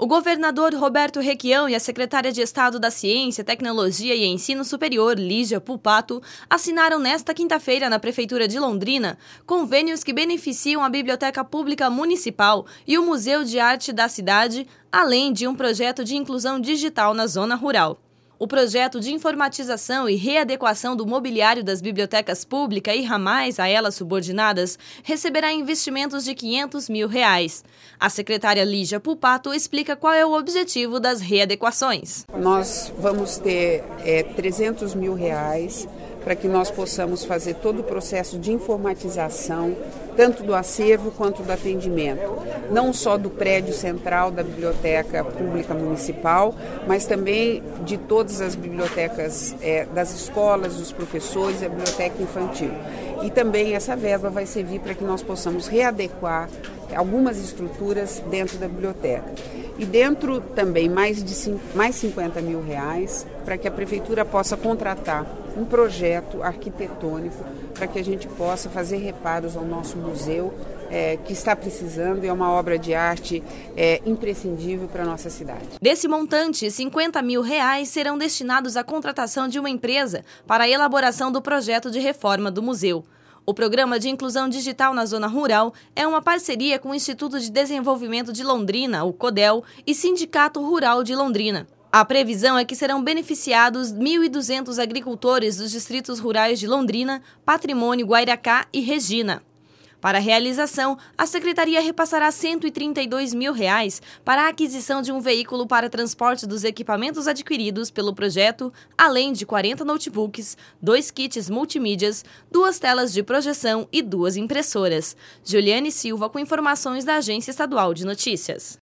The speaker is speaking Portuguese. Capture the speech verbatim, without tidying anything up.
O governador Roberto Requião e a secretária de Estado da Ciência, Tecnologia e Ensino Superior, Lígia Pulpato, assinaram nesta quinta-feira na Prefeitura de Londrina convênios que beneficiam a Biblioteca Pública Municipal e o Museu de Arte da cidade, além de um projeto de inclusão digital na zona rural. O projeto de informatização e readequação do mobiliário das bibliotecas públicas e ramais a elas subordinadas receberá investimentos de quinhentos mil reais. A secretária Lígia Pulpato explica qual é o objetivo das readequações. Nós vamos ter é, trezentos mil reais para que nós possamos fazer todo o processo de informatização, tanto do acervo quanto do atendimento, não só do prédio central da Biblioteca Pública Municipal, mas também de todas as bibliotecas é, das escolas, dos professores e a biblioteca infantil. E também essa verba vai servir para que nós possamos readequar algumas estruturas dentro da biblioteca. E dentro também mais de mais cinquenta mil reais para que a Prefeitura possa contratar um projeto arquitetônico para que a gente possa fazer reparos ao nosso museu, é, que está precisando e é uma obra de arte é, imprescindível para a nossa cidade. Desse montante, cinquenta mil reais serão destinados à contratação de uma empresa para a elaboração do projeto de reforma do museu. O Programa de Inclusão Digital na Zona Rural é uma parceria com o Instituto de Desenvolvimento de Londrina, o CODEL, e Sindicato Rural de Londrina. A previsão é que serão beneficiados mil e duzentos agricultores dos distritos rurais de Londrina, Patrimônio, Guairacá e Regina. Para a realização, a Secretaria repassará cento e trinta e dois mil reais para a aquisição de um veículo para transporte dos equipamentos adquiridos pelo projeto, além de quarenta notebooks, dois kits multimídias, duas telas de projeção e duas impressoras. Juliane Silva com informações da Agência Estadual de Notícias.